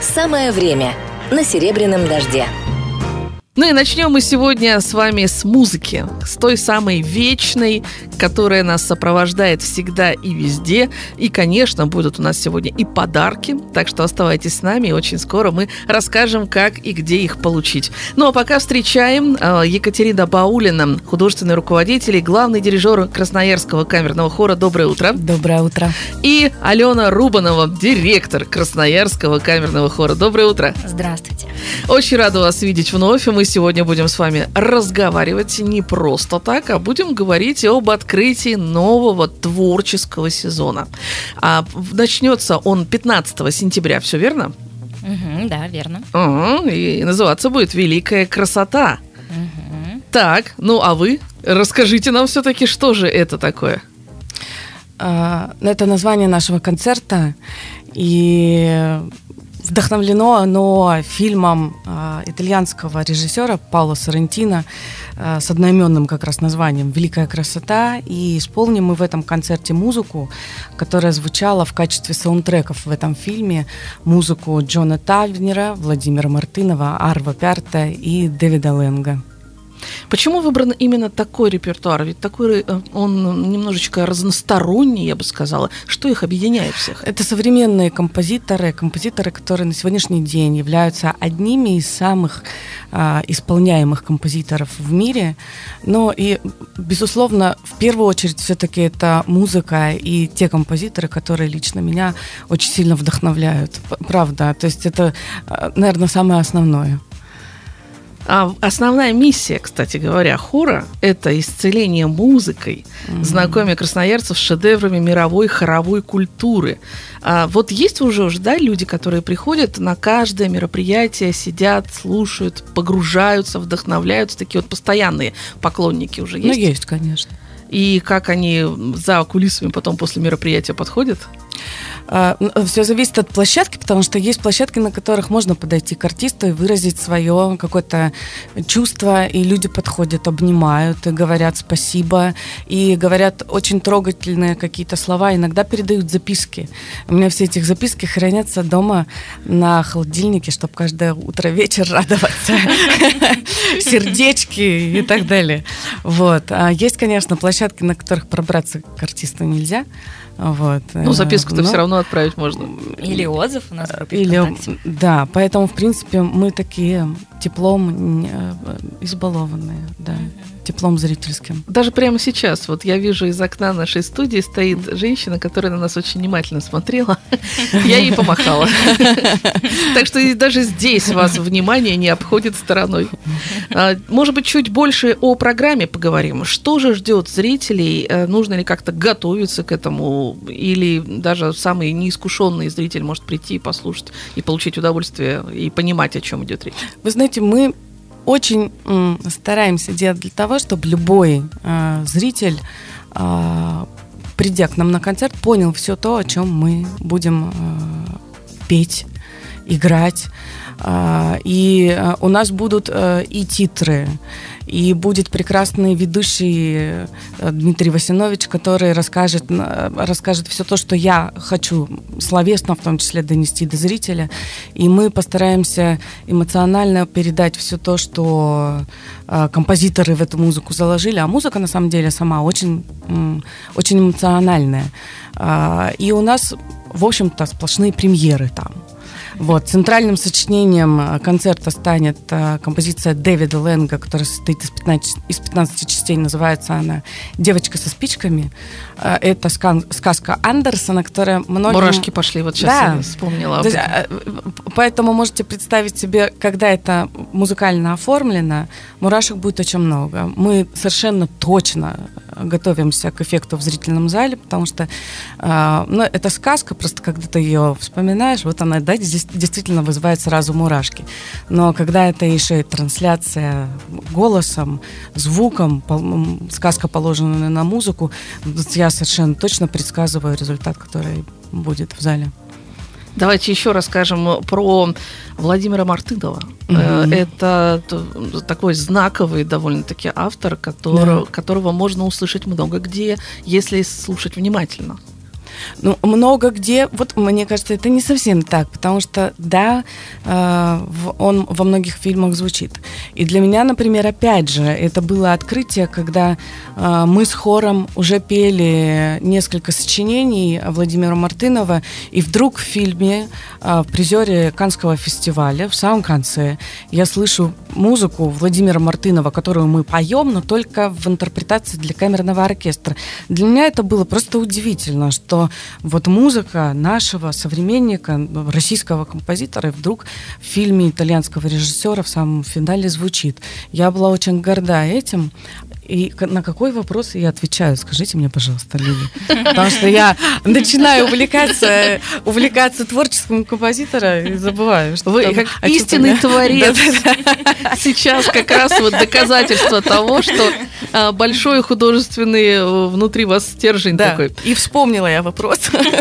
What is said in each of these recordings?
Самое время на «Серебряном дожде». Ну и начнем мы сегодня с вами с музыки, с той самой вечной, которая нас сопровождает всегда и везде. И, конечно, будут у нас сегодня и подарки, так что оставайтесь с нами, и очень скоро мы расскажем, как и где их получить. Ну а пока встречаем Екатерина Баулина, художественный руководитель и главный дирижер Красноярского камерного хора. Доброе утро. Доброе утро. И Алена Рубанова, директор Красноярского камерного хора. Доброе утро. Здравствуйте. Очень рада вас видеть вновь. Мы сегодня будем с вами разговаривать не просто так, а будем говорить об открытии нового творческого сезона. Начнется он 15 сентября, все верно? Да, верно. И называться будет «Великая красота». Так, ну а вы расскажите нам все-таки, что же это такое? Это название нашего концерта, и вдохновлено оно фильмом итальянского режиссера Паоло Соррентино с одноименным как раз названием «Великая красота». И исполним мы в этом концерте музыку, которая звучала в качестве саундтреков в этом фильме. Музыку Джона Тавнера, Владимира Мартынова, Арво Пярта и Дэвида Ленга. Почему выбран именно такой репертуар? Ведь такой он немножечко разносторонний, я бы сказала. Что их объединяет всех? Это современные композиторы, которые на сегодняшний день являются одними из самых исполняемых композиторов в мире. Но и, безусловно, в первую очередь все-таки это музыка и те композиторы, которые лично меня очень сильно вдохновляют. Правда, то есть это, наверное, самое основное. Основная миссия, кстати говоря, хора – это исцеление музыкой, знакомя красноярцев с шедеврами мировой хоровой культуры. Вот есть уже, да, люди, которые приходят на каждое мероприятие, сидят, слушают, погружаются, вдохновляются, такие вот постоянные поклонники уже есть? Ну, есть, конечно. И как они за кулисами потом после мероприятия подходят? Все зависит от площадки, потому что есть площадки, на которых можно подойти к артисту и выразить свое какое-то чувство, и люди подходят, обнимают и говорят спасибо, и говорят очень трогательные какие-то слова, иногда передают записки. У меня все эти записки хранятся дома на холодильнике, чтобы каждое утро, вечер радоваться, сердечки и так далее. Вот. Есть, конечно, площадки, на которых пробраться к артисту нельзя. Вот. Ну, записку-то все равно отправить можно. Или отзыв у нас в группе ВКонтакте. Да, поэтому, в принципе, мы такие теплом избалованные, да, теплом зрительским. Даже прямо сейчас, вот я вижу из окна нашей студии стоит женщина, которая на нас очень внимательно смотрела. Я ей помахала. Так что даже здесь вас внимание не обходит стороной. Может быть, чуть больше о программе поговорим. Что же ждет зрителей? Нужно ли как-то готовиться к этому? Или даже самый неискушенный зритель может прийти и послушать, и получить удовольствие, и понимать, о чем идет речь? Вы знаете, мы очень стараемся делать для того, чтобы любой зритель, придя к нам на концерт, понял все то, о чем мы будем петь, играть. И у нас будут и титры, и будет прекрасный ведущий Дмитрий Васинович, который расскажет все то, что я хочу словесно, в том числе, донести до зрителя. И мы постараемся эмоционально передать все то, что композиторы в эту музыку заложили. А музыка, на самом деле, сама очень, очень эмоциональная. И у нас, в общем-то, сплошные премьеры там. Вот. Центральным сочинением концерта станет композиция Дэвида Ленга, которая состоит из 15 частей, называется она «Девочка со спичками». Это сказка Андерсона, которая многим... Мурашки пошли, вот сейчас я вспомнила. Поэтому можете представить себе, когда это музыкально оформлено, мурашек будет очень много. Мы совершенно точно готовимся к эффекту в зрительном зале, потому что это сказка, просто когда ты ее вспоминаешь, вот она, да, здесь действительно вызывает сразу мурашки. Но когда это еще и трансляция голосом, звуком, сказка, положенная на музыку, я совершенно точно предсказываю результат, который будет в зале. Давайте еще расскажем про Владимира Мартынова. Это такой знаковый довольно-таки автор, которого можно услышать много где, если слушать внимательно. Ну, много где, вот мне кажется, это не совсем так, потому что, да, он во многих фильмах звучит. И для меня, например, опять же, это было открытие, когда мы с хором уже пели несколько сочинений Владимира Мартынова, и вдруг в фильме, в призере Каннского фестиваля, в самом конце, я слышу музыку Владимира Мартынова, которую мы поем, но только в интерпретации для камерного оркестра. Для меня это было просто удивительно, что вот музыка нашего современника, российского композитора, вдруг в фильме итальянского режиссера в самом финале звучит. Я была очень горда этим. И на какой вопрос я отвечаю? Скажите мне, пожалуйста, Лили. Потому что я начинаю увлекаться творчеством композитора и забываю, что вы как истинный творец. Сейчас как раз вот доказательство того, что большой художественный внутри вас стержень такой. И вспомнила я вопрос.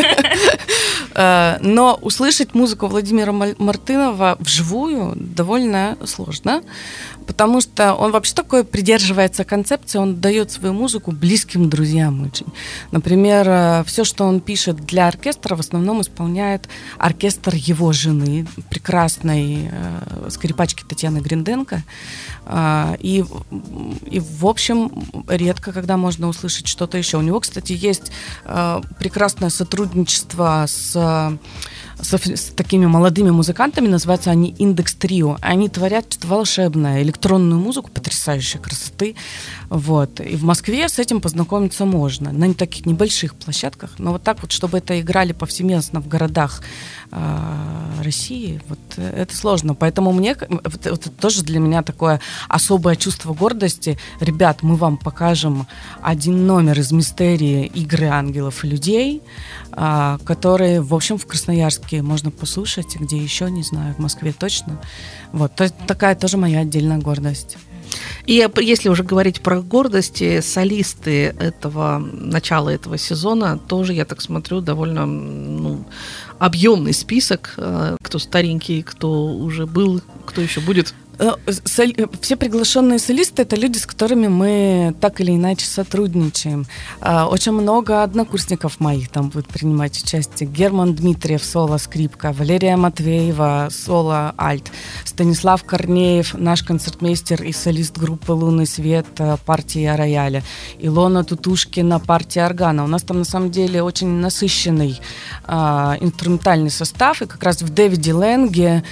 Но услышать музыку Владимира Мартынова вживую довольно сложно, потому что он вообще такой придерживается концепции, он дает свою музыку близким друзьям очень. Например, все, что он пишет для оркестра, в основном исполняет оркестр его жены, прекрасной скрипачки Татьяны Гринденко. И, в общем, редко, когда можно услышать что-то еще. У него, кстати, есть прекрасное сотрудничество с такими молодыми музыкантами, называются они «Индекс Трио». Они творят что-то волшебное, электронную музыку потрясающей красоты. Вот. И в Москве с этим познакомиться можно. На таких небольших площадках. Но вот так вот, чтобы это играли повсеместно в городах России, вот это сложно. Поэтому мне, вот это тоже для меня такое особое чувство гордости. Ребят, мы вам покажем один номер из «Мистерии. Игры ангелов и людей», который, в общем, в Красноярске можно послушать, где еще, не знаю, в Москве точно. Вот, то есть такая тоже моя отдельная гордость. И если уже говорить про гордости, солисты начала этого сезона тоже, я так смотрю, довольно объемный список, кто старенький, кто уже был, кто еще будет. Все приглашенные солисты — это люди, с которыми мы так или иначе сотрудничаем. Очень много однокурсников моих там будет принимать участие. Герман Дмитриев, соло, скрипка, Валерия Матвеева, соло, альт, Станислав Корнеев, наш концертмейстер и солист группы «Лунный свет» партии рояля, Илона Тутушкина, партия органа. У нас там на самом деле очень насыщенный инструментальный состав, и как раз в «Дэвиде Лэнге»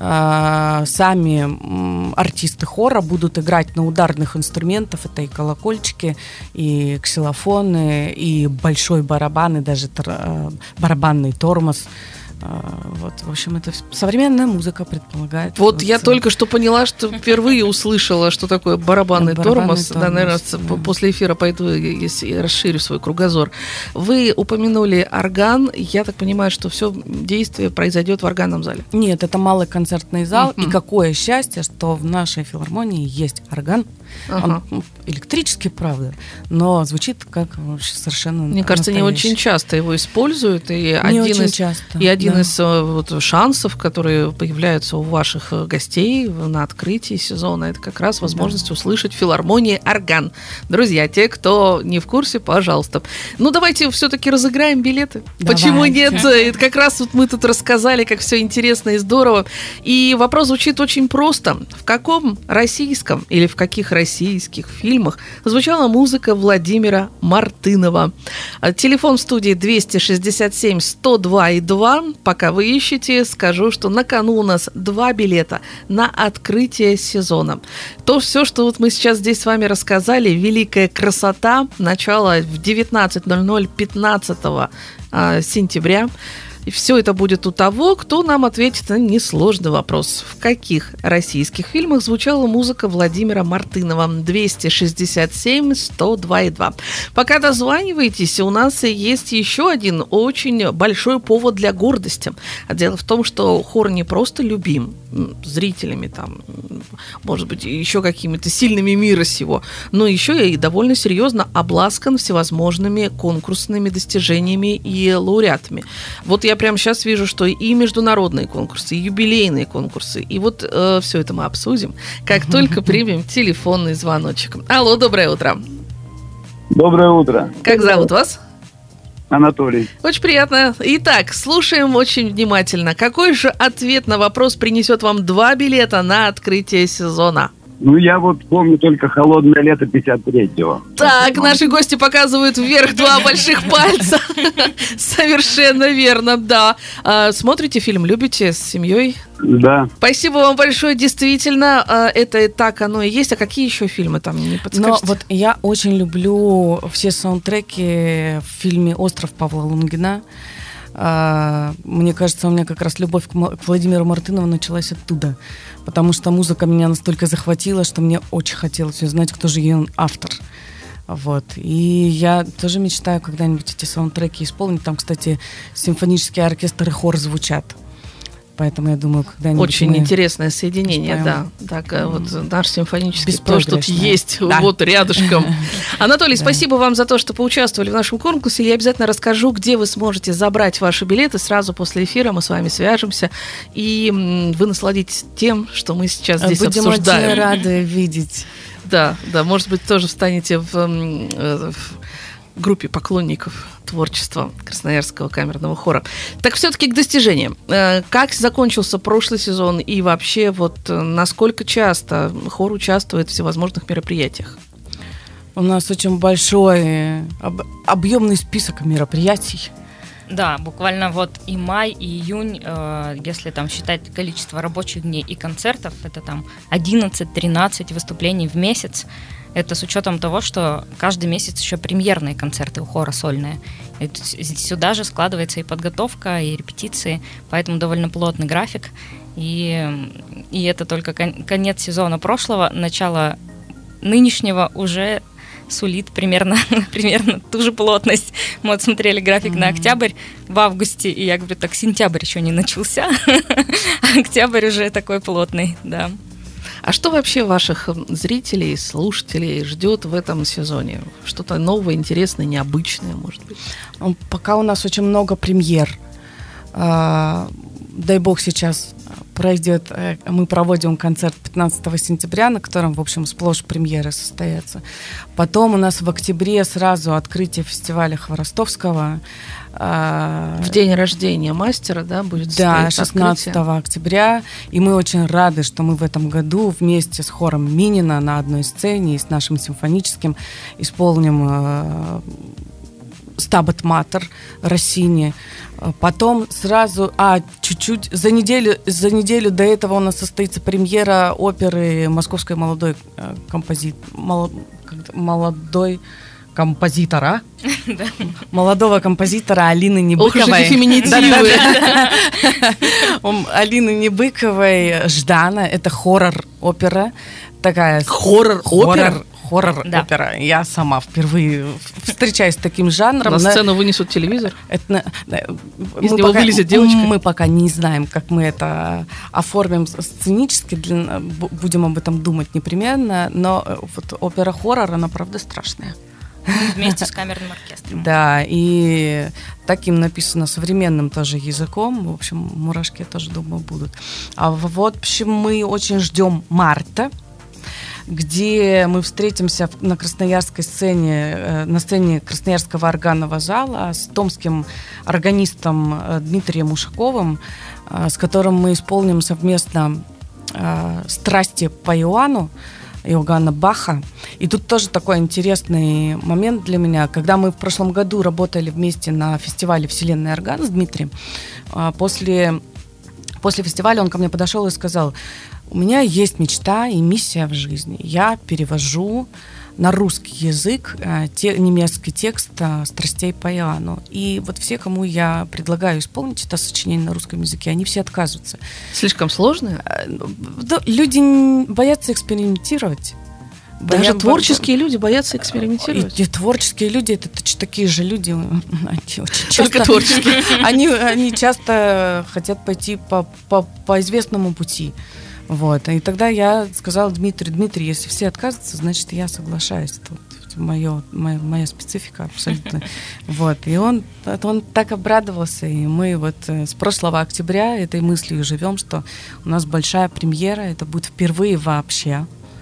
сами артисты хора будут играть на ударных инструментах. Это и колокольчики, и ксилофоны, и большой барабан, и даже барабанный тормоз. Вот, в общем, это современная музыка предполагает. Вот я только что поняла, что впервые услышала, что такое барабанный тормоз. Да, наверное, после эфира пойду и расширю свой кругозор. Вы упомянули орган. Я так понимаю, что все действие произойдет в органном зале. Нет, это малый концертный зал. И какое счастье, что в нашей филармонии есть орган. Он электрический, правда, но звучит как вообще совершенно Мне кажется, не очень часто его используют. И один из шансов, которые появляются у ваших гостей на открытии сезона, это как раз возможность услышать в филармонии орган. Друзья, те, кто не в курсе, пожалуйста. Давайте все-таки разыграем билеты. Давайте. Почему нет? Это как раз мы тут рассказали, как все интересно и здорово. И вопрос звучит очень просто. В каком российском или в каких российских фильмах звучала музыка Владимира Мартынова? Телефон в студии 267-102-2. Пока вы ищете, скажу, что на кону у нас 2 билета на открытие сезона. То все, что мы сейчас здесь с вами рассказали, великая красота, начало в 19:00 15 сентября. И все это будет у того, кто нам ответит на несложный вопрос. В каких российских фильмах звучала музыка Владимира Мартынова? 267-102-2. Пока дозваниваетесь, у нас есть еще один очень большой повод для гордости. Дело в том, что хор не просто любим зрителями, там, может быть, еще какими-то сильными мира сего, но еще и довольно серьезно обласкан всевозможными конкурсными достижениями и лауреатами. Вот я прямо сейчас вижу, что и международные конкурсы, и юбилейные конкурсы, и вот все это мы обсудим, как только примем телефонный звоночек. Алло, доброе утро. Доброе утро. Как зовут вас? Анатолий. Очень приятно. Итак, слушаем очень внимательно. Какой же ответ на вопрос принесет вам 2 билета на открытие сезона? Ну, я вот помню только «Холодное лето» 53-го. Так, наши гости показывают вверх 2 больших пальца. Совершенно верно, да. Смотрите фильм, любите с семьей? Да. Спасибо вам большое. Действительно, это так оно и есть. А какие еще фильмы там, не подскажете? Но вот я очень люблю все саундтреки в фильме «Остров» Павла Лунгина. Мне кажется, у меня как раз любовь к Владимиру Мартынову началась оттуда, потому что музыка меня настолько захватила, что мне очень хотелось узнать, кто же ее автор. Вот. И я тоже мечтаю когда-нибудь эти саундтреки исполнить. Там, кстати, симфонический оркестр и хор звучат. Поэтому я думаю, когда-нибудь... Очень интересное соединение, да. Так, вот наш симфонический тоже тут есть, да. Вот рядышком. Анатолий, спасибо вам за то, что поучаствовали в нашем конкурсе. Я обязательно расскажу, где вы сможете забрать ваши билеты. Сразу после эфира мы с вами свяжемся, и вы насладитесь тем, что мы сейчас здесь будем обсуждаем. Будем очень рады видеть. Да, может быть, тоже встанете в группе поклонников творчества Красноярского камерного хора. Так все-таки к достижениям. Как закончился прошлый сезон и вообще вот насколько часто хор участвует в всевозможных мероприятиях? У нас очень большой объемный список мероприятий. Да, буквально вот и май, и июнь, если там считать количество рабочих дней и концертов, это там 11-13 выступлений в месяц. Это с учетом того, что каждый месяц еще премьерные концерты у хора сольные. И сюда же складывается и подготовка, и репетиции, поэтому довольно плотный график. И это только конец сезона прошлого, начало нынешнего уже сулит примерно ту же плотность. Мы вот смотрели график на октябрь в августе, и я говорю, так, сентябрь еще не начался, а октябрь уже такой плотный, да. А что вообще ваших зрителей, слушателей ждет в этом сезоне? Что-то новое, интересное, необычное, может быть? Пока у нас очень много премьер. Дай бог сейчас пройдет, мы проводим концерт 15 сентября, на котором, в общем, сплошь премьеры состоятся. Потом у нас в октябре сразу открытие фестиваля Хворостовского. В день рождения мастера, да, будет состояться? Да, 16 открытие. Октября. И мы очень рады, что мы в этом году вместе с хором Минина на одной сцене и с нашим симфоническим исполним «Стабат Матер» Россини. Потом сразу, чуть-чуть, за неделю до этого у нас состоится премьера оперы московской молодой композитора, молодого композитора Алины Небыковой. Алины Небыковой «Ждана». Это хоррор-опера. Такая хоррор-опера? Хоррор-опера. Я сама впервые встречаюсь с таким жанром. На сцену вынесут телевизор? Из него вылезет девочка? Мы пока не знаем, как мы это оформим сценически. Будем об этом думать непременно. Но вот опера-хоррор, она правда страшная. Вместе с камерным оркестром. Да, и таким написано современным тоже языком. В общем, мурашки, я тоже думаю, будут. А в общем, мы очень ждем марта, где мы встретимся на красноярской сцене, на сцене Красноярского органного зала с томским органистом Дмитрием Ушаковым, с которым мы исполним совместно «Страсти по Иоанну» Иоганна Баха. И тут тоже такой интересный момент для меня. Когда мы в прошлом году работали вместе на фестивале «Вселенная орган» с Дмитрием, после фестиваля он ко мне подошел и сказал: у меня есть мечта и миссия в жизни. Я перевожу на русский язык немецкий текст «Страстей по Иоанну». И вот все, кому я предлагаю исполнить это сочинение на русском языке, они все отказываются. Слишком сложно? Люди боятся экспериментировать. Даже творческие люди боятся экспериментировать. И творческие люди, это точно такие же люди. Они очень часто, только творческие. Они часто хотят пойти по известному пути. Вот. И тогда я сказала Дмитрий, если все отказываются, значит, я соглашаюсь. Это моя специфика абсолютно. Вот. И он так обрадовался. И мы вот с прошлого октября этой мыслью живем, что у нас большая премьера. Это будет впервые вообще.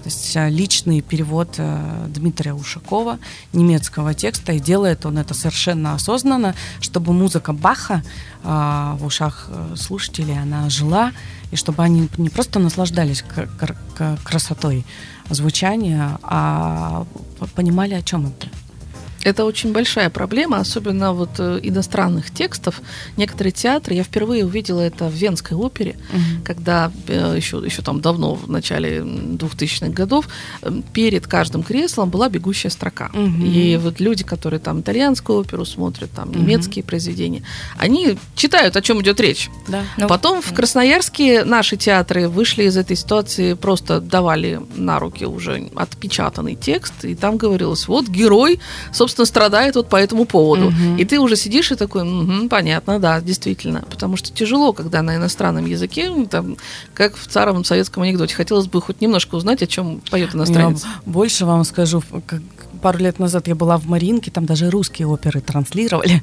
есть личный перевод Дмитрия Ушакова немецкого текста, и делает он это совершенно осознанно, чтобы музыка Баха в ушах слушателей, она жила, и чтобы они не просто наслаждались красотой звучания, а понимали, о чем это. Это очень большая проблема, особенно вот иностранных текстов. Некоторые театры, я впервые увидела это в Венской опере, когда еще там давно, в начале 2000-х годов, перед каждым креслом была бегущая строка. И вот люди, которые там итальянскую оперу смотрят, там немецкие произведения, они читают, о чем идет речь. Да. Потом в Красноярске наши театры вышли из этой ситуации, просто давали на руки уже отпечатанный текст, и там говорилось, вот герой, собственно, страдает вот по этому поводу. И ты уже сидишь и такой, понятно, да, действительно. Потому что тяжело, когда на иностранном языке, там, как в старом советском анекдоте, хотелось бы хоть немножко узнать, о чем поет иностранец. Я больше вам скажу, пару лет назад я была в Маринке, там даже русские оперы транслировали,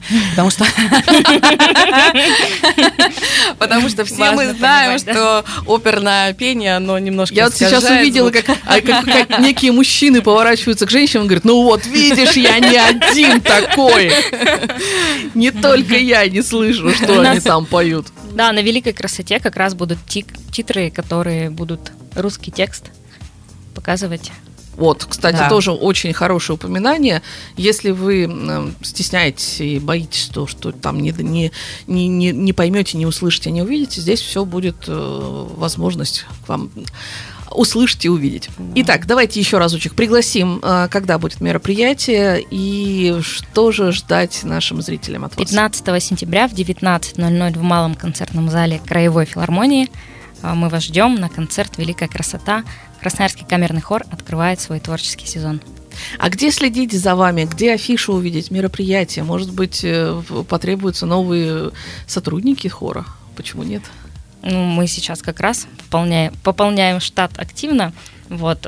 потому что все мы знаем, что оперное пение, оно немножко я вот сейчас увидела, как некие мужчины поворачиваются к женщинам и говорят, ну вот, видишь, я не один такой. Не только я не слышу, что они там поют. Да, на «Великой красоте» как раз будут титры, которые будут русский текст показывать. Вот, кстати, да. Тоже очень хорошее упоминание. Если вы стесняетесь и боитесь, что там не поймете, не услышите, не увидите, здесь все будет возможность к вам услышать и увидеть. Итак, давайте еще разочек пригласим, когда будет мероприятие и что же ждать нашим зрителям от вас. 15 сентября в 19:00 в Малом концертном зале Краевой филармонии мы вас ждем на концерт «Великая красота». Красноярский камерный хор открывает свой творческий сезон. А где следить за вами? Где афишу увидеть, мероприятия? Может быть, потребуются новые сотрудники хора? Почему нет? Ну, мы сейчас как раз пополняем штат активно. Вот,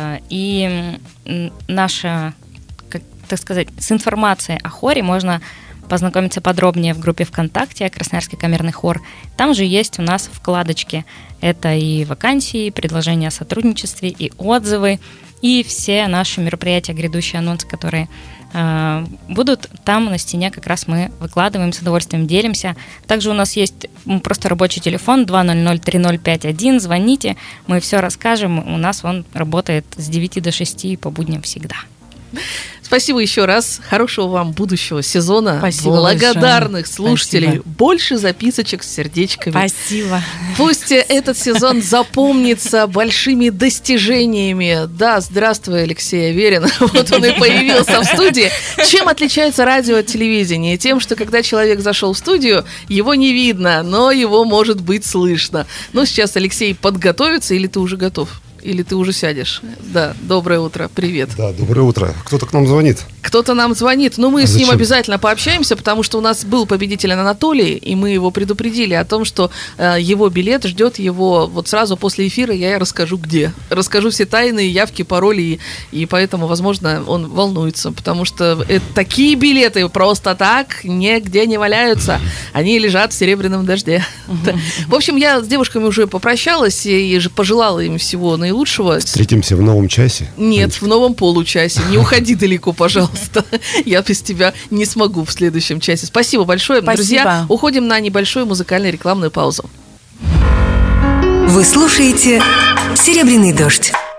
и наша, так сказать, с информацией о хоре можно познакомиться подробнее в группе ВКонтакте «Красноярский камерный хор». Там же есть у нас вкладочки. Это и вакансии, и предложения о сотрудничестве, и отзывы, и все наши мероприятия, грядущие анонсы, которые будут там на стене, как раз мы выкладываем, с удовольствием делимся. Также у нас есть просто рабочий телефон 200-3051, звоните, мы все расскажем. У нас он работает с 9 до 6 по будням всегда. Спасибо еще раз. Хорошего вам будущего сезона. Спасибо благодарных большое. слушателей. Спасибо. Больше записочек с сердечками. Спасибо. Пусть этот сезон запомнится большими достижениями. Да, здравствуй, Алексей Аверин. Вот он и появился в студии. Чем отличается радио от телевидения? Тем, что когда человек зашел в студию, его не видно, но его может быть слышно. Ну, сейчас Алексей подготовится, или ты уже готов? Или ты уже сядешь? Да, доброе утро, привет. Да, доброе утро. Кто-то к нам звонит. Кто-то нам звонит, но мы с ним зачем? обязательно пообщаемся, потому что у нас был победитель Анатолий, и мы его предупредили о том, что его билет ждет его вот сразу после эфира, я расскажу где. Расскажу все тайные явки, пароли, и поэтому, возможно, он волнуется, потому что такие билеты просто так нигде не валяются, они лежат в серебряном дожде. В общем, я с девушками уже попрощалась и пожелала им всего наилучшего. Встретимся в новом часе? Нет, в новом получасе. Не уходи далеко, пожалуйста. Я без тебя не смогу в следующем часе. Спасибо большое. Спасибо. Друзья, уходим на небольшую музыкальную рекламную паузу. Вы слушаете «Серебряный дождь».